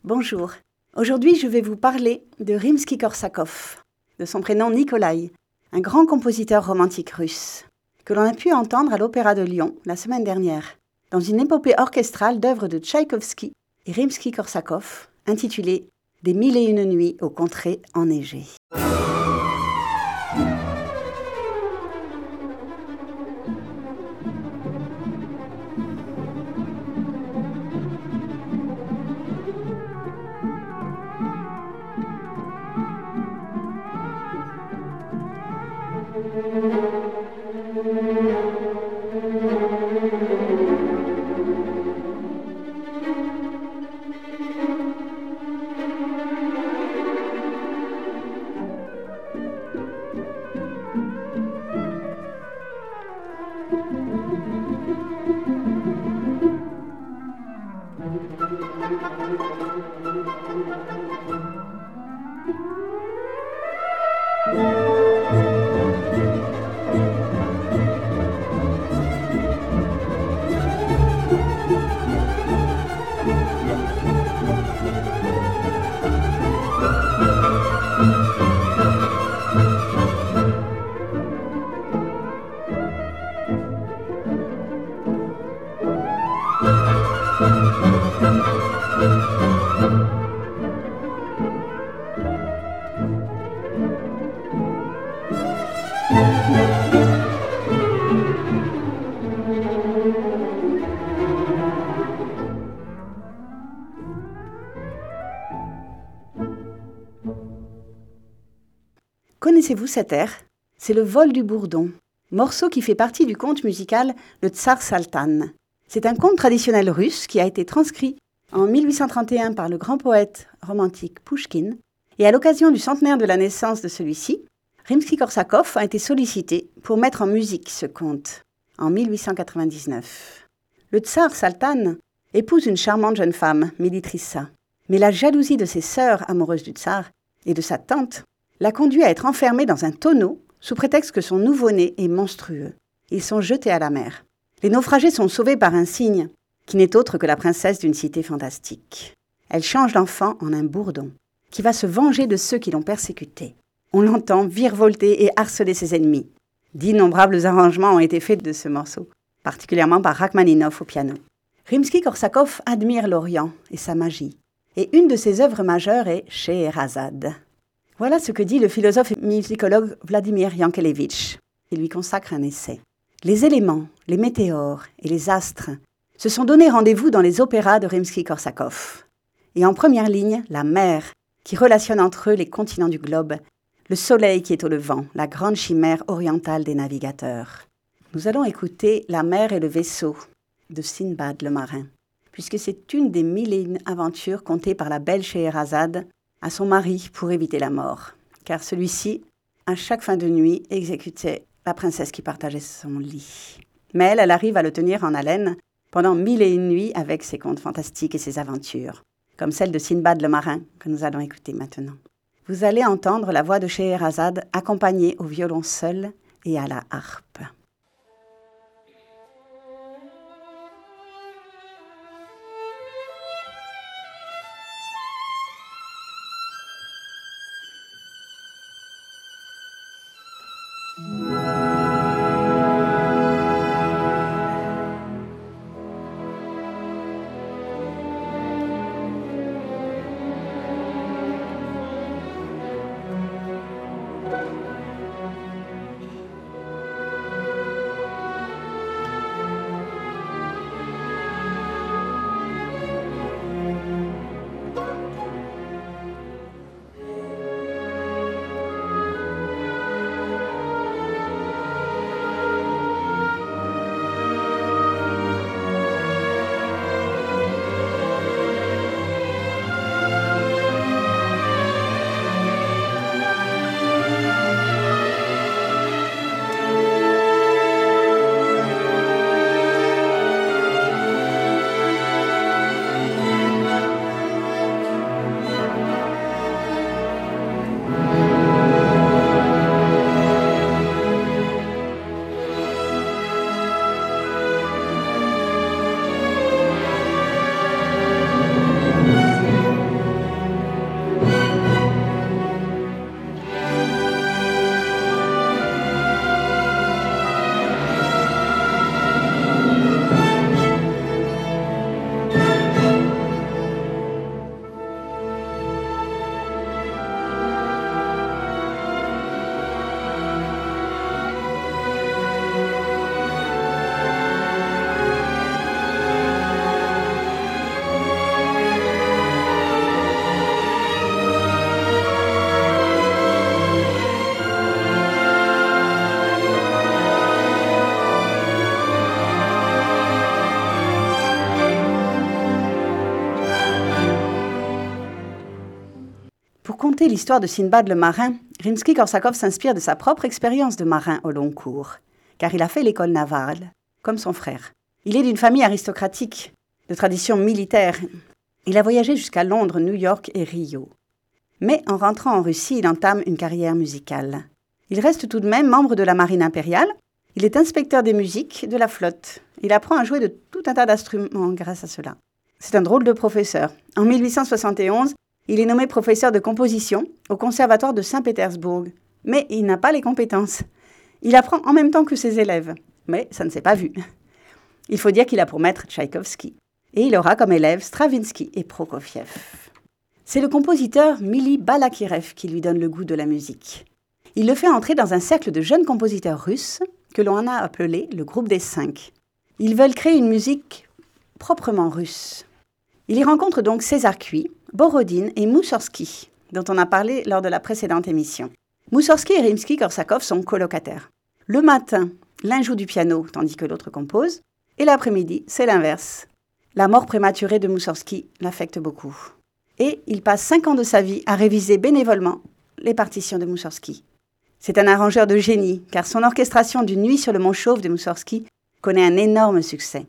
Bonjour. Aujourd'hui, je vais vous parler de Rimsky-Korsakov, de son prénom Nikolai, un grand compositeur romantique russe, que l'on a pu entendre à l'Opéra de Lyon la semaine dernière, dans une épopée orchestrale d'œuvres de Tchaïkovski et Rimsky-Korsakov, intitulée « Des mille et une nuits aux contrées enneigées ». Connaissez-vous cet air ? C'est le vol du bourdon, morceau qui fait partie du conte musical Le Tsar Saltan. C'est un conte traditionnel russe qui a été transcrit en 1831 par le grand poète romantique Pouchkine, et à l'occasion du centenaire de la naissance de celui-ci, Rimsky-Korsakov a été sollicité pour mettre en musique ce conte en 1899. Le Tsar Saltan épouse une charmante jeune femme, Militrissa, mais la jalousie de ses sœurs amoureuses du tsar et de sa tante l'a conduit à être enfermé dans un tonneau sous prétexte que son nouveau-né est monstrueux. Ils sont jetés à la mer. Les naufragés sont sauvés par un cygne, qui n'est autre que la princesse d'une cité fantastique. Elle change l'enfant en un bourdon, qui va se venger de ceux qui l'ont persécuté. On l'entend virevolter et harceler ses ennemis. D'innombrables arrangements ont été faits de ce morceau, particulièrement par Rachmaninoff au piano. Rimsky-Korsakov admire l'Orient et sa magie, et une de ses œuvres majeures est Scheherazade. Voilà ce que dit le philosophe et musicologue Vladimir Yankelevitch. Il lui consacre un essai. Les éléments, les météores et les astres se sont donné rendez-vous dans les opéras de Rimsky-Korsakov. Et en première ligne, la mer, qui relationne entre eux les continents du globe, le soleil qui est au levant, la grande chimère orientale des navigateurs. Nous allons écouter La mer et le vaisseau de Sinbad le marin, puisque c'est une des mille et une aventures contées par la belle Scheherazade à son mari pour éviter la mort, car celui-ci, à chaque fin de nuit, exécutait la princesse qui partageait son lit. Mais elle arrive à le tenir en haleine pendant mille et une nuits avec ses contes fantastiques et ses aventures, comme celle de Sinbad le marin que nous allons écouter maintenant. Vous allez entendre la voix de Scheherazade accompagnée au violon seul et à la harpe. Pour conter l'histoire de Sinbad le marin, Rimsky-Korsakov s'inspire de sa propre expérience de marin au long cours, car il a fait l'école navale, comme son frère. Il est d'une famille aristocratique, de tradition militaire. Il a voyagé jusqu'à Londres, New York et Rio. Mais en rentrant en Russie, il entame une carrière musicale. Il reste tout de même membre de la marine impériale. Il est inspecteur des musiques de la flotte. Il apprend à jouer de tout un tas d'instruments grâce à cela. C'est un drôle de professeur. En 1871, il est nommé professeur de composition au Conservatoire de Saint-Pétersbourg. Mais il n'a pas les compétences. Il apprend en même temps que ses élèves. Mais ça ne s'est pas vu. Il faut dire qu'il a pour maître Tchaïkovski. Et il aura comme élèves Stravinsky et Prokofiev. C'est le compositeur Mili Balakirev qui lui donne le goût de la musique. Il le fait entrer dans un cercle de jeunes compositeurs russes que l'on a appelé le groupe des 5. Ils veulent créer une musique proprement russe. Il y rencontre donc César Cui, Borodine et Moussorski, dont on a parlé lors de la précédente émission. Moussorski et Rimsky-Korsakov sont colocataires. Le matin, l'un joue du piano tandis que l'autre compose, et l'après-midi, c'est l'inverse. La mort prématurée de Moussorski l'affecte beaucoup. Et il passe 5 ans de sa vie à réviser bénévolement les partitions de Moussorski. C'est un arrangeur de génie, car son orchestration d'une nuit sur le mont Chauve de Moussorski connaît un énorme succès.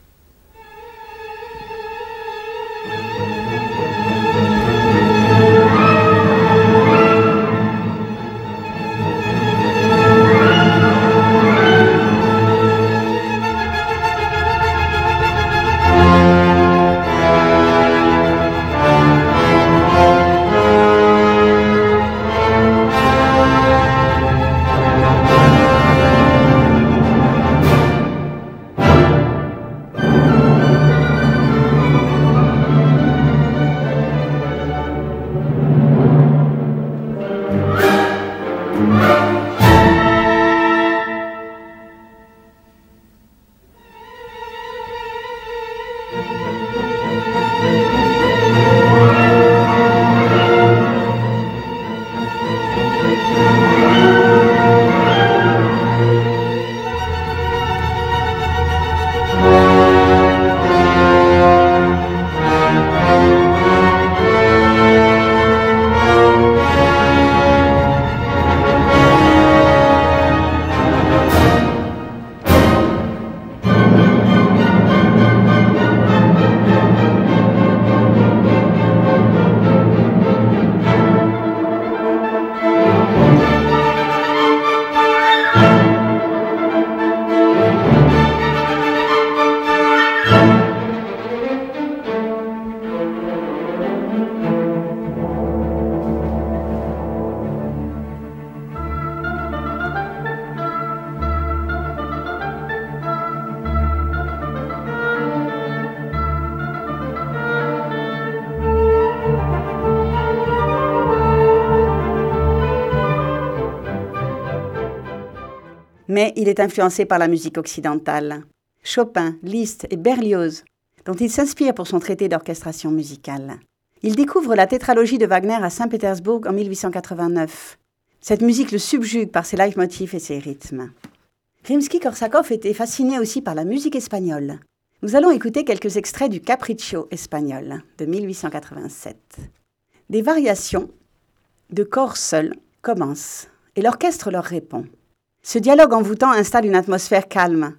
Mais il est influencé par la musique occidentale. Chopin, Liszt et Berlioz, dont il s'inspire pour son traité d'orchestration musicale. Il découvre la tétralogie de Wagner à Saint-Pétersbourg en 1889. Cette musique le subjugue par ses leitmotifs et ses rythmes. Rimsky-Korsakov était fasciné aussi par la musique espagnole. Nous allons écouter quelques extraits du Capriccio espagnol de 1887. Des variations de corps seuls commencent et l'orchestre leur répond. Ce dialogue envoûtant installe une atmosphère calme.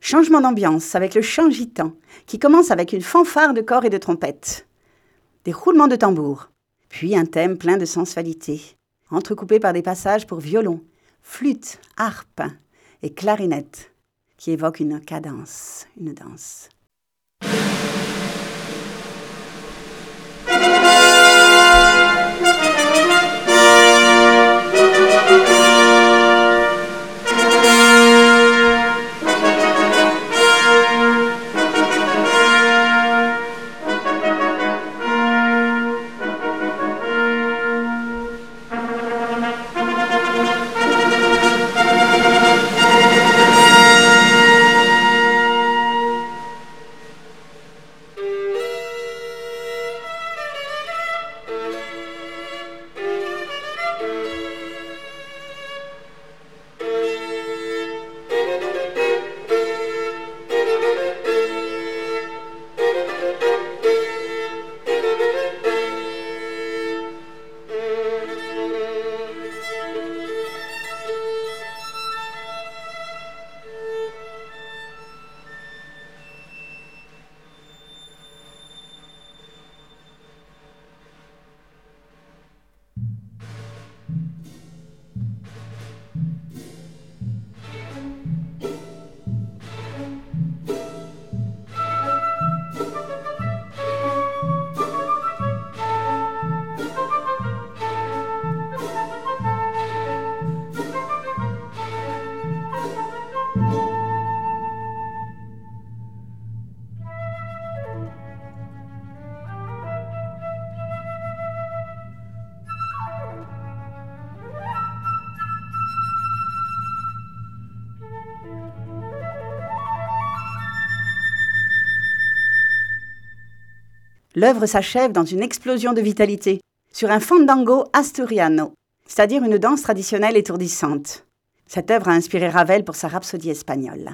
Changement d'ambiance avec le chant gitan, qui commence avec une fanfare de corps et de trompette. Des roulements de tambour, puis un thème plein de sensualité, entrecoupé par des passages pour violon, flûte, harpe et clarinette, qui évoquent une cadence, une danse. L'œuvre s'achève dans une explosion de vitalité, sur un fandango asturiano, c'est-à-dire une danse traditionnelle étourdissante. Cette œuvre a inspiré Ravel pour sa Rhapsodie espagnole.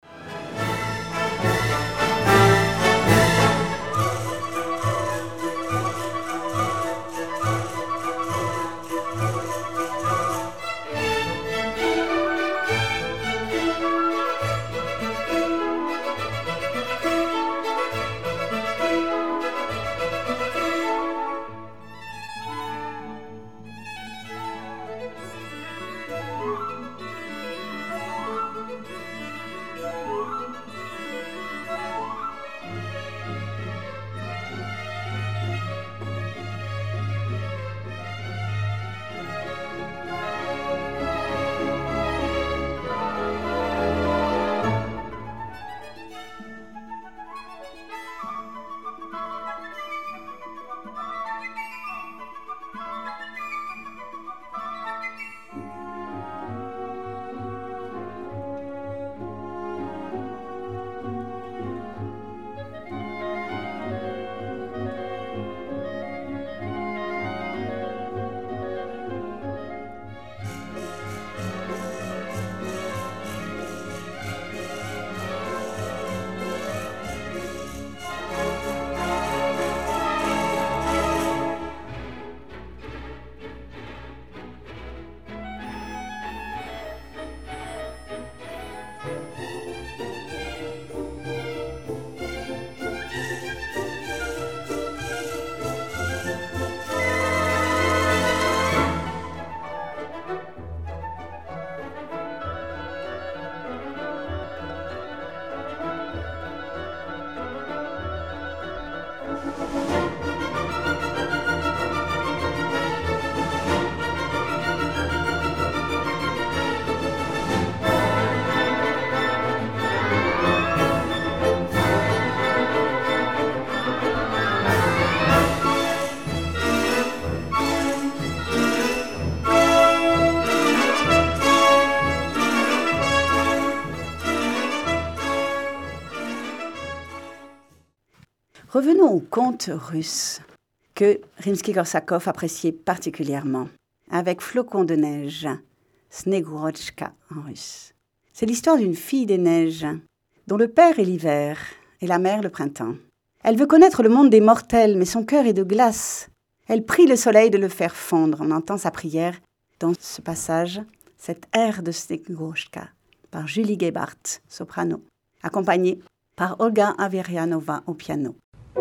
Revenons au conte russe que Rimsky-Korsakov appréciait particulièrement, avec Flocon de neige, Snegurochka en russe. C'est l'histoire d'une fille des neiges, dont le père est l'hiver et la mère le printemps. Elle veut connaître le monde des mortels, mais son cœur est de glace. Elle prie le soleil de le faire fondre. On entend sa prière dans ce passage, cette air de Snegurochka, par Julie Gebhardt, soprano. accompagnée par Olga Averianova au piano.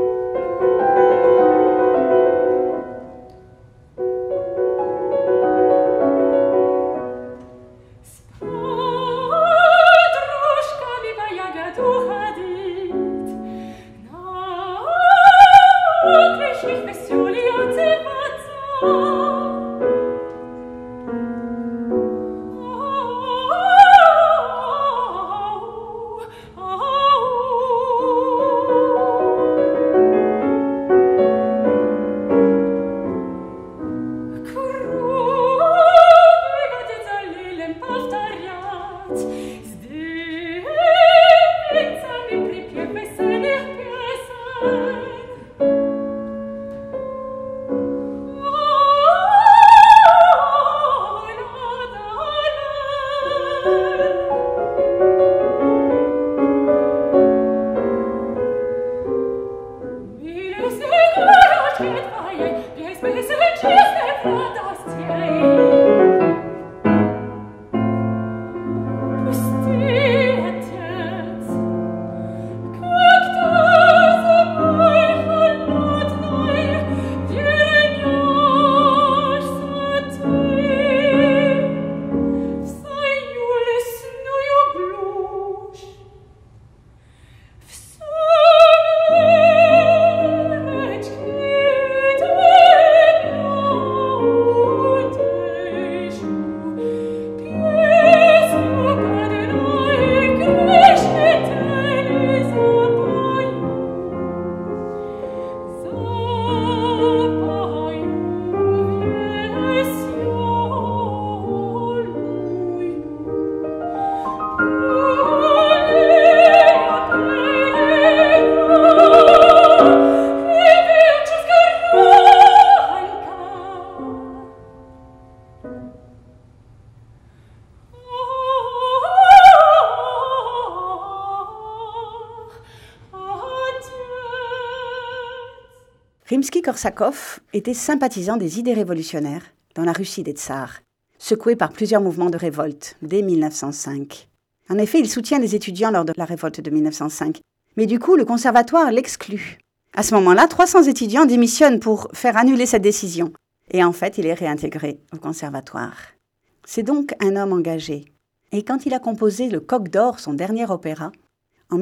Rimsky-Korsakov était sympathisant des idées révolutionnaires dans la Russie des tsars, secoué par plusieurs mouvements de révolte dès 1905. En effet, il soutient les étudiants lors de la révolte de 1905, mais du coup, le conservatoire l'exclut. À ce moment-là, 300 étudiants démissionnent pour faire annuler cette décision. Et en fait, il est réintégré au conservatoire. C'est donc un homme engagé. Et quand il a composé Le Coq d'Or, son dernier opéra, en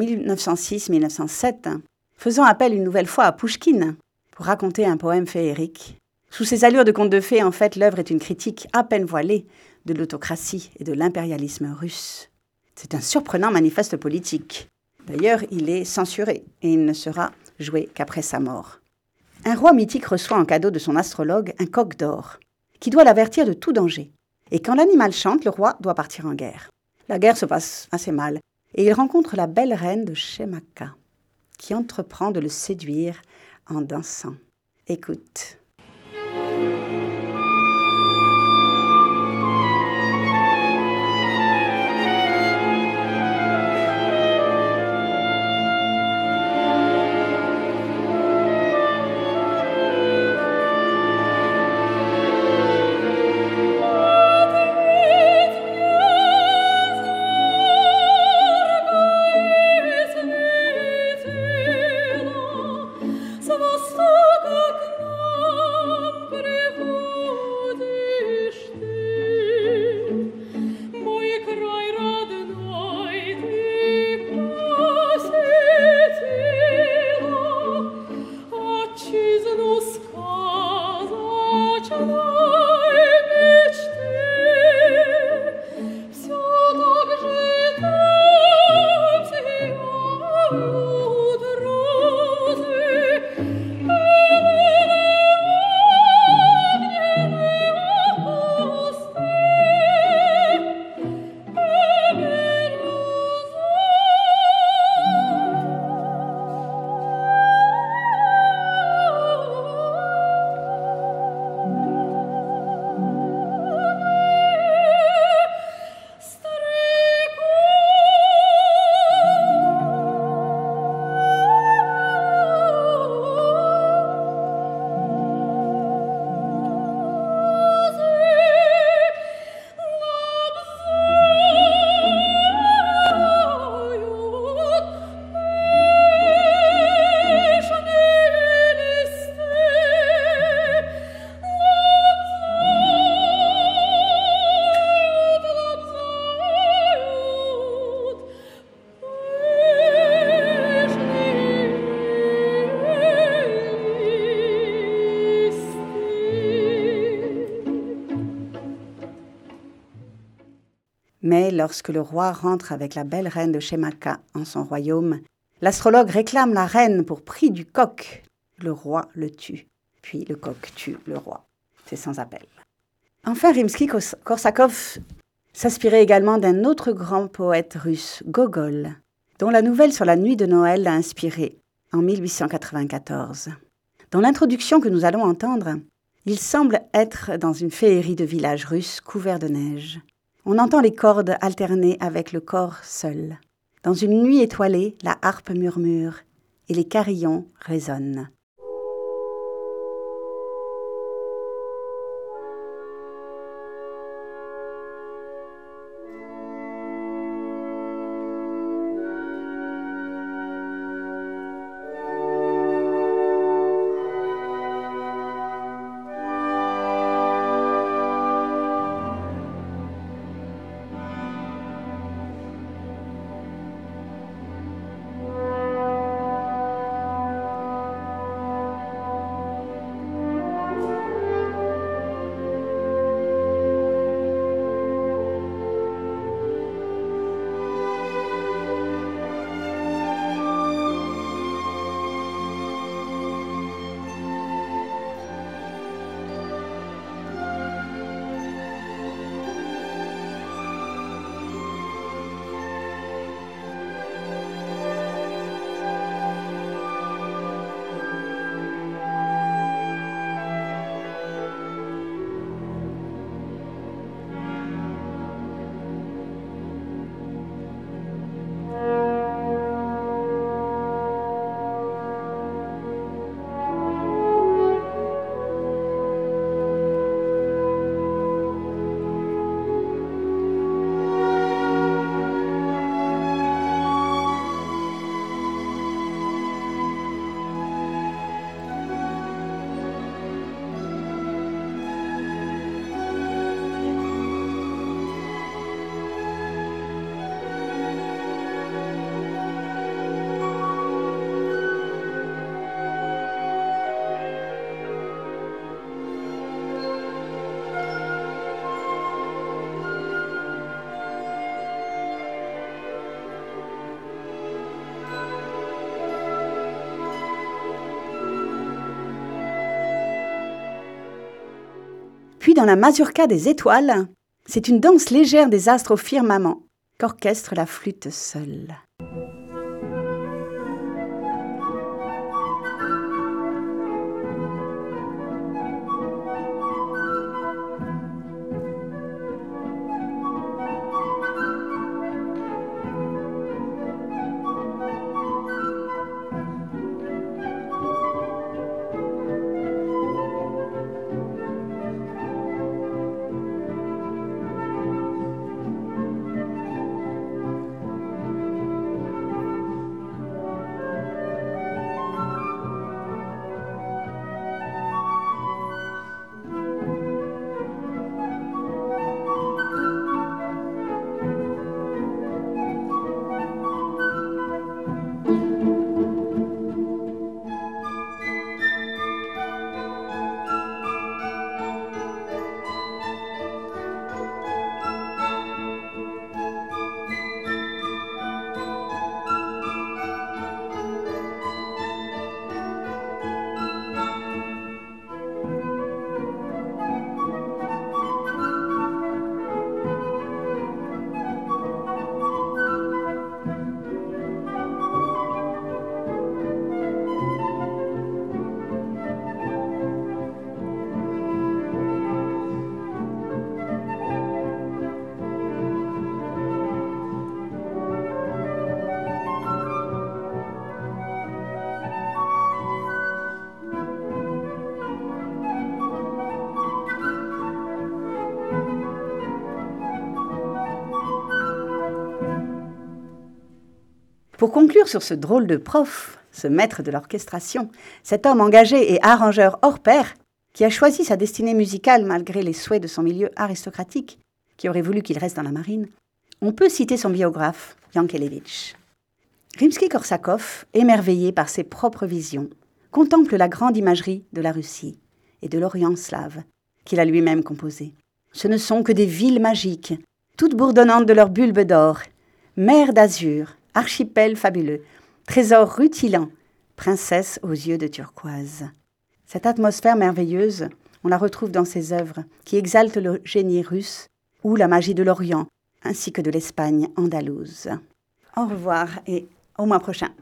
1906-1907, faisant appel une nouvelle fois à Pouchkine pour raconter un poème féerique, sous ses allures de conte de fées, en fait, l'œuvre est une critique à peine voilée de l'autocratie et de l'impérialisme russe. C'est un surprenant manifeste politique. D'ailleurs, il est censuré et il ne sera joué qu'après sa mort. Un roi mythique reçoit en cadeau de son astrologue un coq d'or, qui doit l'avertir de tout danger. Et quand l'animal chante, le roi doit partir en guerre. La guerre se passe assez mal, et il rencontre la belle reine de Shemaka, qui entreprend de le séduire en dansant. Écoute. Sevastopol lorsque le roi rentre avec la belle reine de Shemaka en son royaume, l'astrologue réclame la reine pour prix du coq. Le roi le tue, puis le coq tue le roi. C'est sans appel. Enfin, Rimsky-Korsakov s'inspirait également d'un autre grand poète russe, Gogol, dont la nouvelle sur la nuit de Noël l'a inspiré en 1894. Dans l'introduction que nous allons entendre, il semble être dans une féerie de village russe couvert de neige. On entend les cordes alterner avec le corps seul. Dans une nuit étoilée, la harpe murmure et les carillons résonnent. Puis dans la mazurka des étoiles, c'est une danse légère des astres au firmament qu'orchestre la flûte seule. Pour conclure sur ce drôle de prof, ce maître de l'orchestration, cet homme engagé et arrangeur hors pair, qui a choisi sa destinée musicale malgré les souhaits de son milieu aristocratique, qui aurait voulu qu'il reste dans la marine, on peut citer son biographe, Yankelevitch. Rimsky-Korsakov, émerveillé par ses propres visions, contemple la grande imagerie de la Russie et de l'Orient slave qu'il a lui-même composée. Ce ne sont que des villes magiques, toutes bourdonnantes de leurs bulbes d'or, mer d'azur, archipel fabuleux, trésor rutilant, princesse aux yeux de turquoise. Cette atmosphère merveilleuse, on la retrouve dans ses œuvres qui exaltent le génie russe ou la magie de l'Orient, ainsi que de l'Espagne andalouse. Au revoir et au mois prochain.